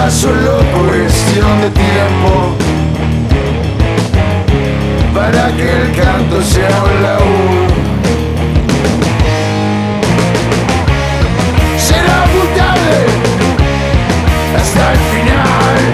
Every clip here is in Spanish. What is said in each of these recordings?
será solo cuestión de tiempo para que el canto sea un laúd. Será muy tarde hasta el final.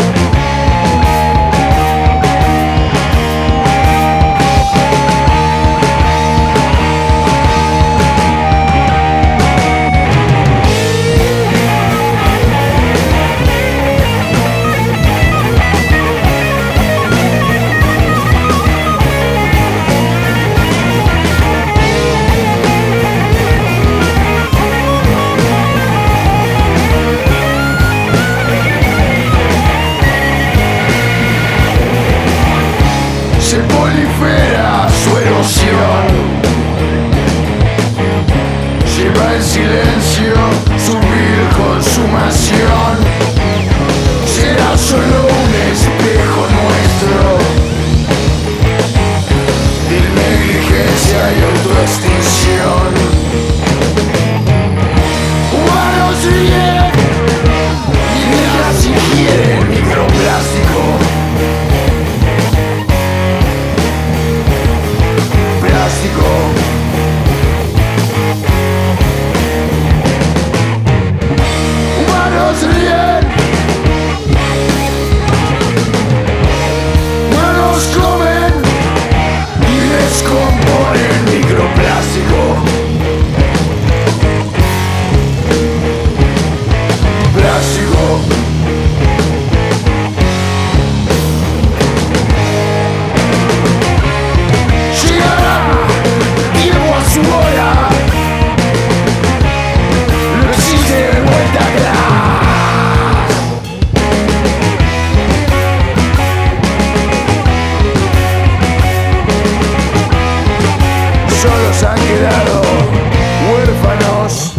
Se prolifera su erosión, lleva en silencio su vil consumación. Será solo un espejo nuestro de negligencia y autoextinción. Humanos ríen mientras ingieren microplástico. Humanos ríen, no nos comen y descomponen microplástico. Plástico. Su hora no existe vuelta atrás. Solos han quedado huérfanos